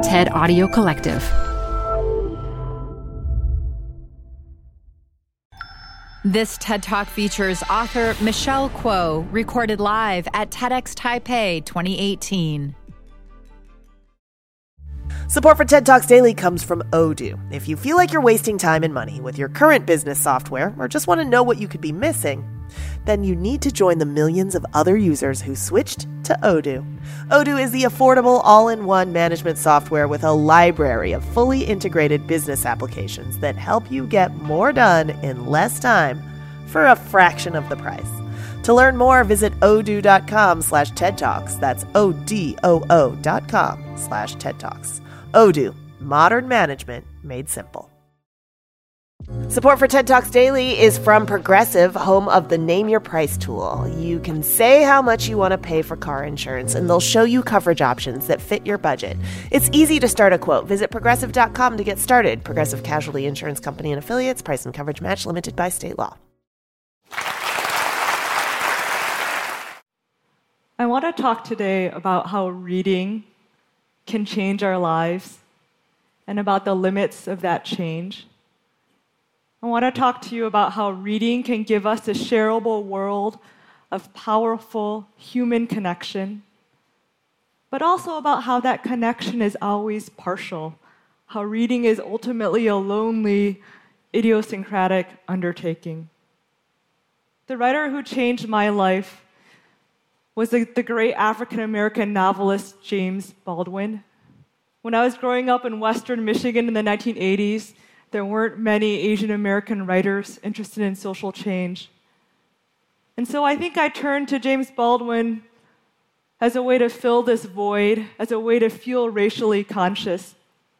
TED Audio Collective. This TED Talk features author Michelle Kuo, recorded live at TEDx Taipei 2018. Support for TED Talks Daily comes from Odoo. If you feel like you're wasting time and money with your current business software or just want to know what you could be missing, then you need to join the millions of other users who switched to Odoo. Odoo is the affordable all-in-one management software with a library of fully integrated business applications that help you get more done in less time for a fraction of the price. To learn more, visit odoo.com/TED Talks. That's odoo.com/TED Talks. Odoo, modern management made simple. Support for TED Talks Daily is from Progressive, home of the Name Your Price tool. You can say how much you want to pay for car insurance, and they'll show you coverage options that fit your budget. It's easy to start a quote. Visit Progressive.com to get started. Progressive Casualty Insurance Company and Affiliates. Price and coverage match limited by state law. I want to talk today about how reading can change our lives and about the limits of that change. I want to talk to you about how reading can give us a shareable world of powerful human connection, but also about how that connection is always partial, how reading is ultimately a lonely, idiosyncratic undertaking. The writer who changed my life was the great African-American novelist James Baldwin. When I was growing up in Western Michigan in the 1980s, there weren't many Asian American writers interested in social change. And so I think I turned to James Baldwin as a way to fill this void, as a way to feel racially conscious.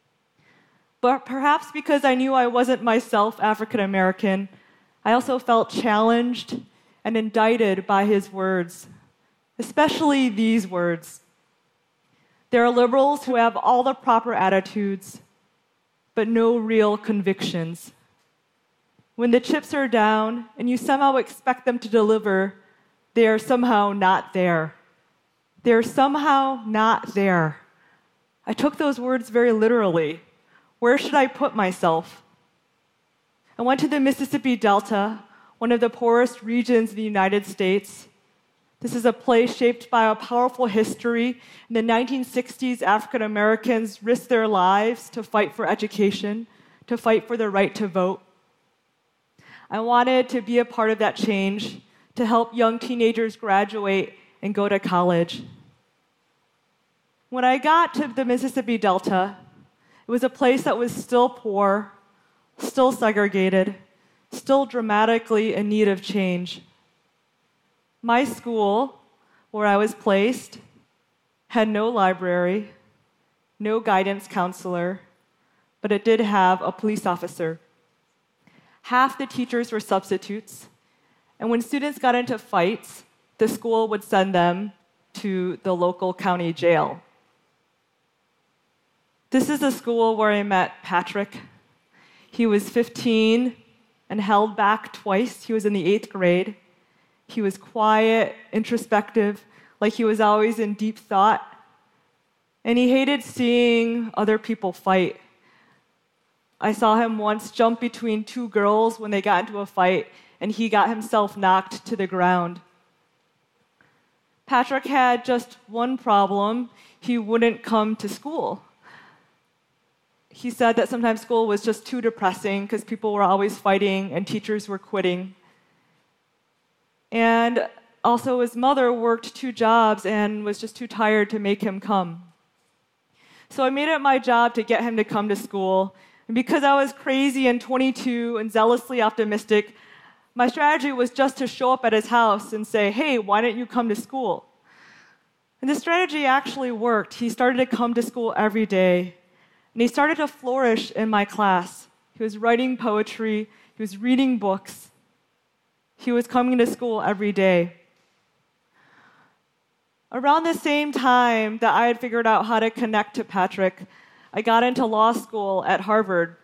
But perhaps because I knew I wasn't myself African American, I also felt challenged and indicted by his words. Especially these words. There are liberals who have all the proper attitudes, but no real convictions. When the chips are down and you somehow expect them to deliver, they are somehow not there. They're somehow not there. I took those words very literally. Where should I put myself? I went to the Mississippi Delta, one of the poorest regions in the United States. This is a place shaped by a powerful history. In the 1960s, African Americans risked their lives to fight for education, to fight for the right to vote. I wanted to be a part of that change, to help young teenagers graduate and go to college. When I got to the Mississippi Delta, it was a place that was still poor, still segregated, still dramatically in need of change. My school, where I was placed, had no library, no guidance counselor, but it did have a police officer. Half the teachers were substitutes, and when students got into fights, the school would send them to the local county jail. This is the school where I met Patrick. He was 15 and held back twice. He was in the 8th grade. He was quiet, introspective, like he was always in deep thought. And he hated seeing other people fight. I saw him once jump between two girls when they got into a fight, and he got himself knocked to the ground. Patrick had just one problem. He wouldn't come to school. He said that sometimes school was just too depressing because people were always fighting and teachers were quitting. And also his mother worked 2 jobs and was just too tired to make him come. So I made it my job to get him to come to school. And because I was crazy and 22 and zealously optimistic, my strategy was just to show up at his house and say, hey, why don't you come to school? And the strategy actually worked. He started to come to school every day. And he started to flourish in my class. He was writing poetry. He was reading books. He was coming to school every day. Around the same time that I had figured out how to connect to Patrick, I got into law school at Harvard.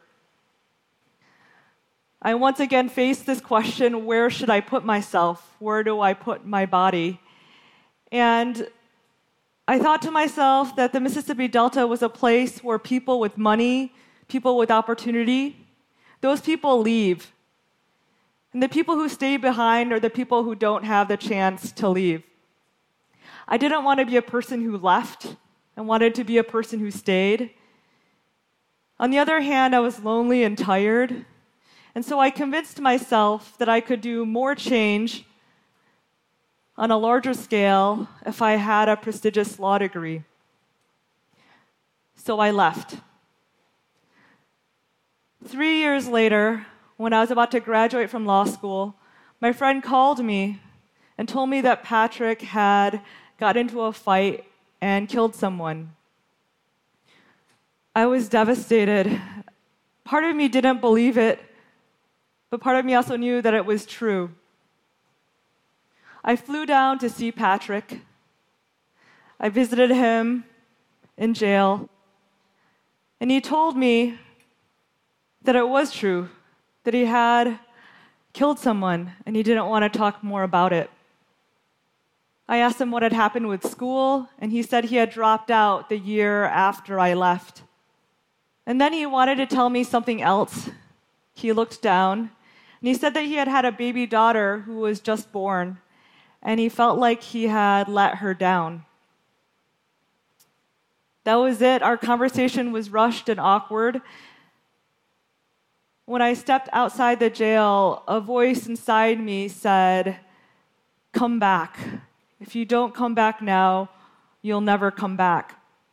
I once again faced this question, where should I put myself? Where do I put my body? And I thought to myself that the Mississippi Delta was a place where people with money, people with opportunity, those people leave. And the people who stay behind are the people who don't have the chance to leave. I didn't want to be a person who left. I wanted to be a person who stayed. On the other hand, I was lonely and tired. And so I convinced myself that I could do more change on a larger scale if I had a prestigious law degree. So I left. 3 years later, when I was about to graduate from law school, my friend called me and told me that Patrick had got into a fight and killed someone. I was devastated. Part of me didn't believe it, but part of me also knew that it was true. I flew down to see Patrick. I visited him in jail, and he told me that it was true, that he had killed someone, and he didn't want to talk more about it. I asked him what had happened with school, and he said he had dropped out the year after I left. And then he wanted to tell me something else. He looked down, and he said that he had had a baby daughter who was just born, and he felt like he had let her down. That was it. Our conversation was rushed and awkward. When I stepped outside the jail, a voice inside me said, "Come back. If you don't come back now, you'll never come back."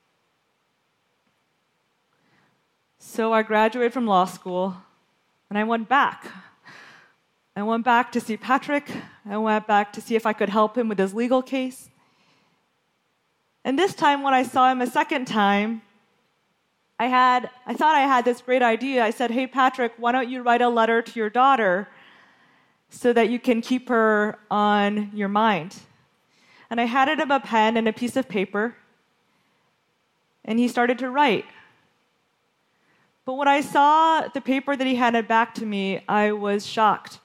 So I graduated from law school, and I went back. I went back to see Patrick. I went back to see if I could help him with his legal case. And this time, when I saw him a second time, I thought I had this great idea. I said, "Hey, Patrick, why don't you write a letter to your daughter so that you can keep her on your mind?" And I handed him a pen and a piece of paper, and he started to write. But when I saw the paper that he handed back to me, I was shocked.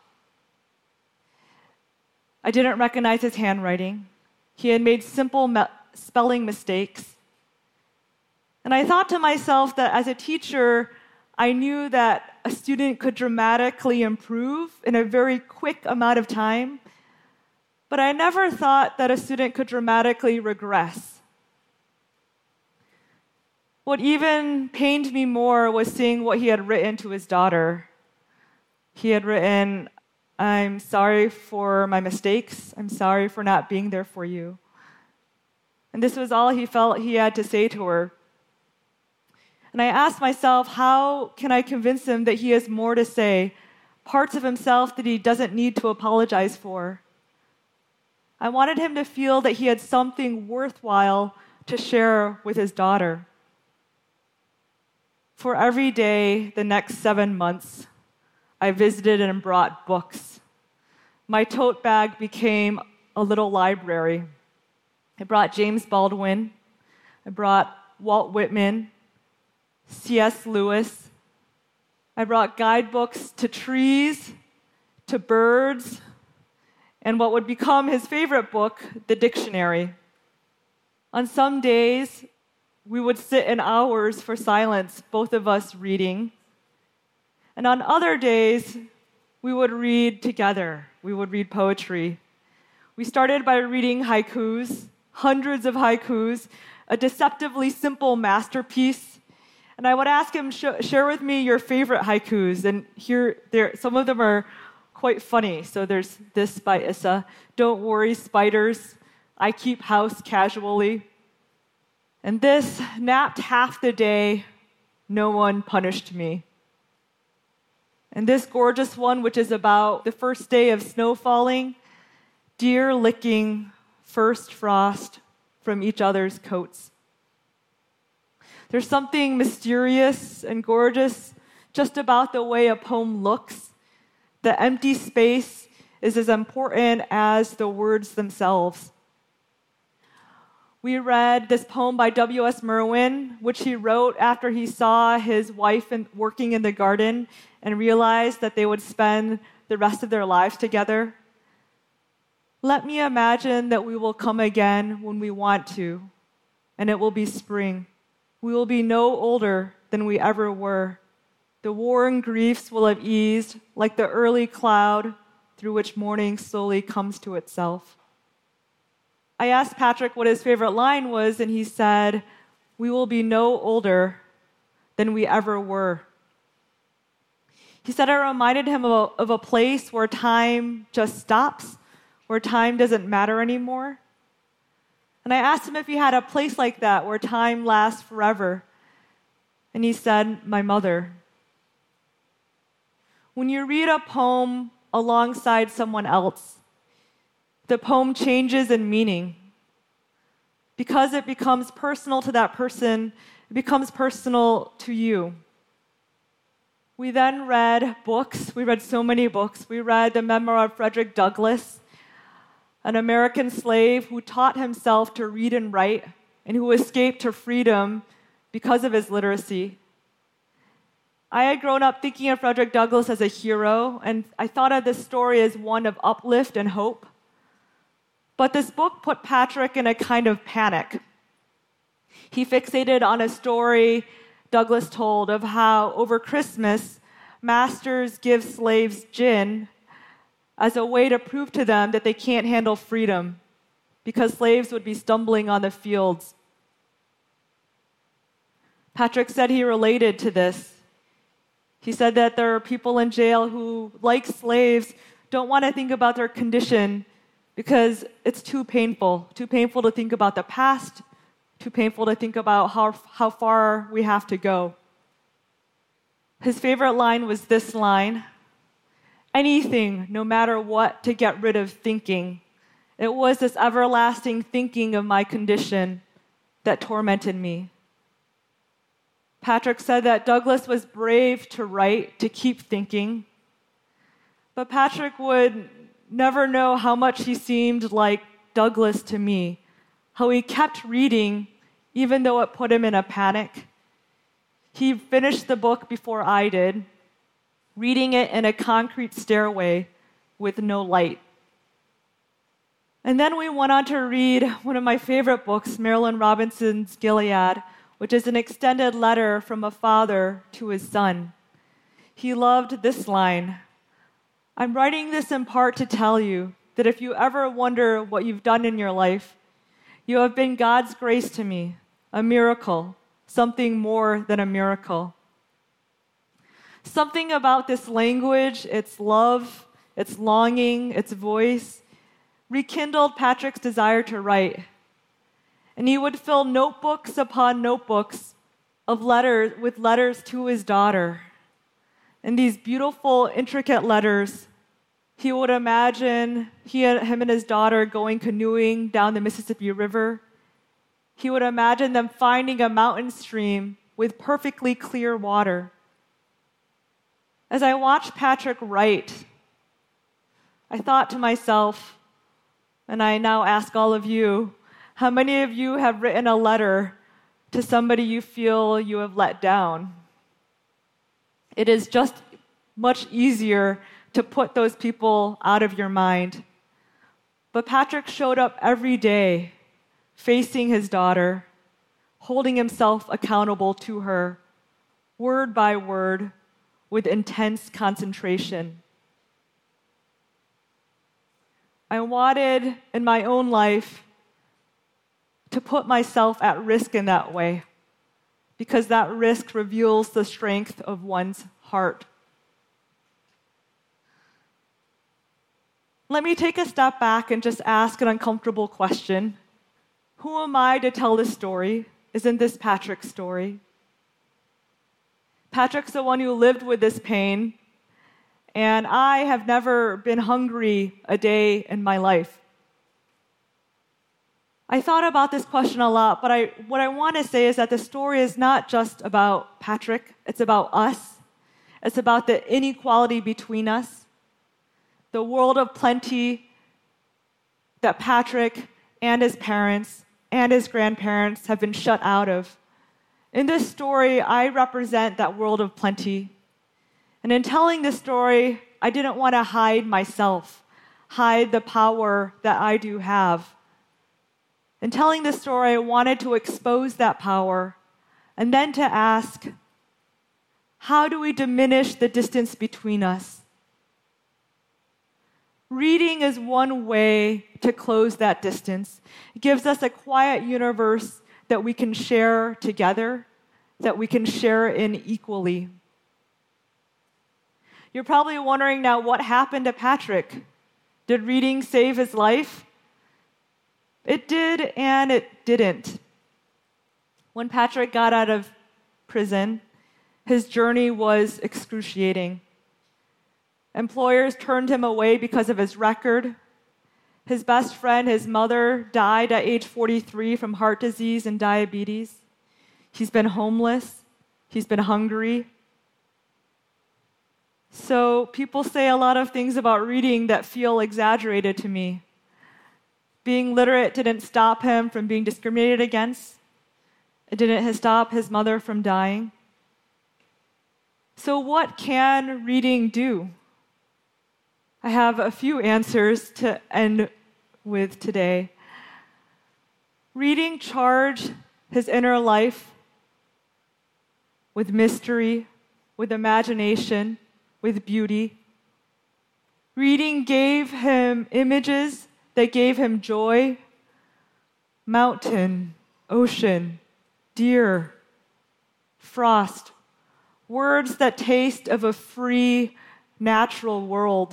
I didn't recognize his handwriting. He had made simple spelling mistakes. And I thought to myself that as a teacher, I knew that a student could dramatically improve in a very quick amount of time, but I never thought that a student could dramatically regress. What even pained me more was seeing what he had written to his daughter. He had written, "I'm sorry for my mistakes. I'm sorry for not being there for you." And this was all he felt he had to say to her. And I asked myself, how can I convince him that he has more to say, parts of himself that he doesn't need to apologize for? I wanted him to feel that he had something worthwhile to share with his daughter. For every day the next 7 months, I visited and brought books. My tote bag became a little library. I brought James Baldwin. I brought Walt Whitman, C.S. Lewis. I brought guidebooks to trees, to birds, and what would become his favorite book, the dictionary. On some days, we would sit in hours for silence, both of us reading. And on other days, we would read together. We would read poetry. We started by reading haikus, hundreds of haikus, a deceptively simple masterpiece. And I would ask him, share with me your favorite haikus. And some of them are quite funny. So there's this by Issa: "Don't worry, spiders, I keep house casually." And this: "Napped half the day, no one punished me." And this gorgeous one, which is about the first day of snow falling, "Deer licking first frost from each other's coats." There's something mysterious and gorgeous just about the way a poem looks. The empty space is as important as the words themselves. We read this poem by W.S. Merwin, which he wrote after he saw his wife working in the garden and realized that they would spend the rest of their lives together. "Let me imagine that we will come again when we want to, and it will be spring. We will be no older than we ever were. The warring griefs will have eased like the early cloud through which morning slowly comes to itself. I asked Patrick what his favorite line was, and he said, "We will be no older than we ever were." He said it reminded him of a place where time just stops, where time doesn't matter anymore. And I asked him if he had a place like that where time lasts forever. And he said, "My mother." When you read a poem alongside someone else, the poem changes in meaning. Because it becomes personal to that person, it becomes personal to you. We then read books. We read so many books. We read the memoir of Frederick Douglass, an American slave who taught himself to read and write and who escaped to freedom because of his literacy. I had grown up thinking of Frederick Douglass as a hero, and I thought of this story as one of uplift and hope. But this book put Patrick in a kind of panic. He fixated on a story Douglass told of how over Christmas, masters give slaves gin as a way to prove to them that they can't handle freedom because slaves would be stumbling on the fields. Patrick said he related to this. He said that there are people in jail who, like slaves, don't want to think about their condition because it's too painful to think about the past, too painful to think about how far we have to go. His favorite line was this line, "Anything, no matter what, to get rid of thinking." It was this everlasting thinking of my condition that tormented me. Patrick said that Douglass was brave to write, to keep thinking. But Patrick would never know how much he seemed like Douglass to me, how he kept reading even though it put him in a panic. He finished the book before I did, reading it in a concrete stairway with no light. And then we went on to read one of my favorite books, Marilynne Robinson's Gilead, which is an extended letter from a father to his son. He loved this line, "I'm writing this in part to tell you that if you ever wonder what you've done in your life, you have been God's grace to me, a miracle, something more than a miracle." Something about this language, its love, its longing, its voice, rekindled Patrick's desire to write. And he would fill notebooks upon notebooks of letters to his daughter. And these beautiful, intricate letters, he would imagine him and his daughter going canoeing down the Mississippi River. He would imagine them finding a mountain stream with perfectly clear water. As I watched Patrick write, I thought to myself, and I now ask all of you, how many of you have written a letter to somebody you feel you have let down? It is just much easier to put those people out of your mind. But Patrick showed up every day, facing his daughter, holding himself accountable to her, word by word, with intense concentration. I wanted in my own life to put myself at risk in that way, because that risk reveals the strength of one's heart. Let me take a step back and just ask an uncomfortable question. Who am I to tell this story? Isn't this Patrick's story? Patrick's the one who lived with this pain, and I have never been hungry a day in my life. I thought about this question a lot, but what I want to say is that the story is not just about Patrick, it's about us. It's about the inequality between us, the world of plenty that Patrick and his parents and his grandparents have been shut out of. In this story, I represent that world of plenty. And in telling this story, I didn't want to hide myself, hide the power that I do have. In telling this story, I wanted to expose that power and then to ask, how do we diminish the distance between us? Reading is one way to close that distance. It gives us a quiet universe that we can share together, that we can share in equally. You're probably wondering now, what happened to Patrick? Did reading save his life? It did and it didn't. When Patrick got out of prison, his journey was excruciating. Employers turned him away because of his record. His best friend, his mother, died at age 43 from heart disease and diabetes. He's been homeless. He's been hungry. So people say a lot of things about reading that feel exaggerated to me. Being literate didn't stop him from being discriminated against. It didn't stop his mother from dying. So what can reading do? I have a few answers to end with today. Reading charged his inner life with mystery, with imagination, with beauty. Reading gave him images that gave him joy. Mountain, ocean, deer, frost, words that taste of a free, natural world.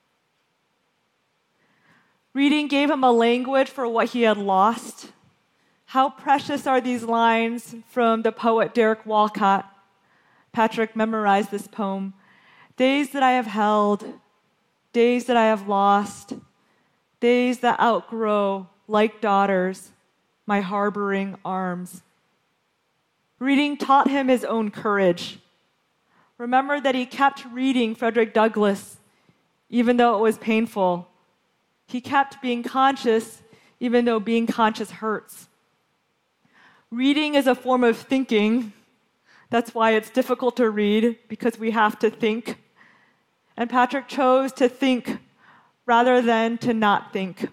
Reading gave him a language for what he had lost. How precious are these lines from the poet Derek Walcott. Patrick memorized this poem. Days that I have held, days that I have lost, days that outgrow, like daughters, my harboring arms. Reading taught him his own courage. Remember that he kept reading Frederick Douglass, even though it was painful. He kept being conscious, even though being conscious hurts. Reading is a form of thinking. That's why it's difficult to read, because we have to think. And Patrick chose to think rather than to not think.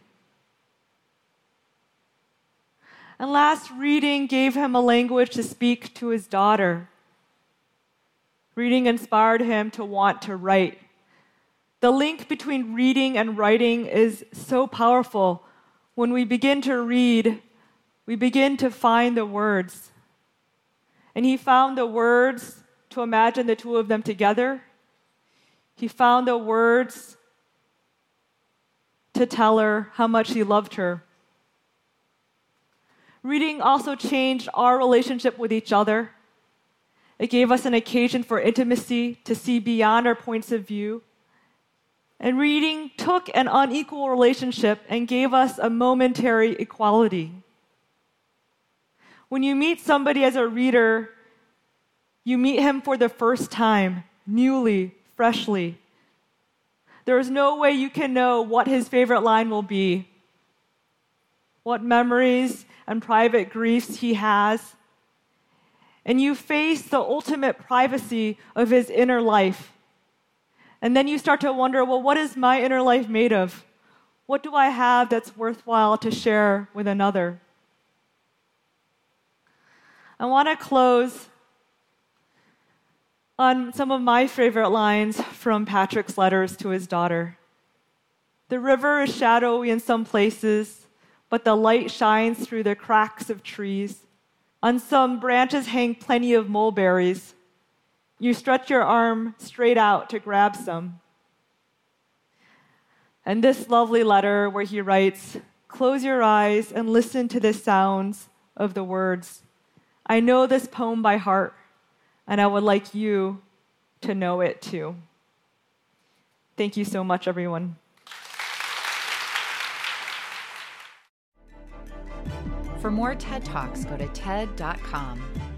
And last, reading gave him a language to speak to his daughter. Reading inspired him to want to write. The link between reading and writing is so powerful. When we begin to read, we begin to find the words. And he found the words to imagine the two of them together. He found the words to tell her how much he loved her. Reading also changed our relationship with each other. It gave us an occasion for intimacy, to see beyond our points of view. And reading took an unequal relationship and gave us a momentary equality. When you meet somebody as a reader, you meet him for the first time, newly, freshly. There is no way you can know what his favorite line will be, what memories and private griefs he has. And you face the ultimate privacy of his inner life. And then you start to wonder, well, what is my inner life made of? What do I have that's worthwhile to share with another? I want to close on some of my favorite lines from Patrick's letters to his daughter. The river is shadowy in some places, but the light shines through the cracks of trees. On some branches hang plenty of mulberries. You stretch your arm straight out to grab some. And this lovely letter where he writes, "Close your eyes and listen to the sounds of the words. I know this poem by heart, and I would like you to know it too." Thank you so much, everyone. For more TED Talks, go to TED.com.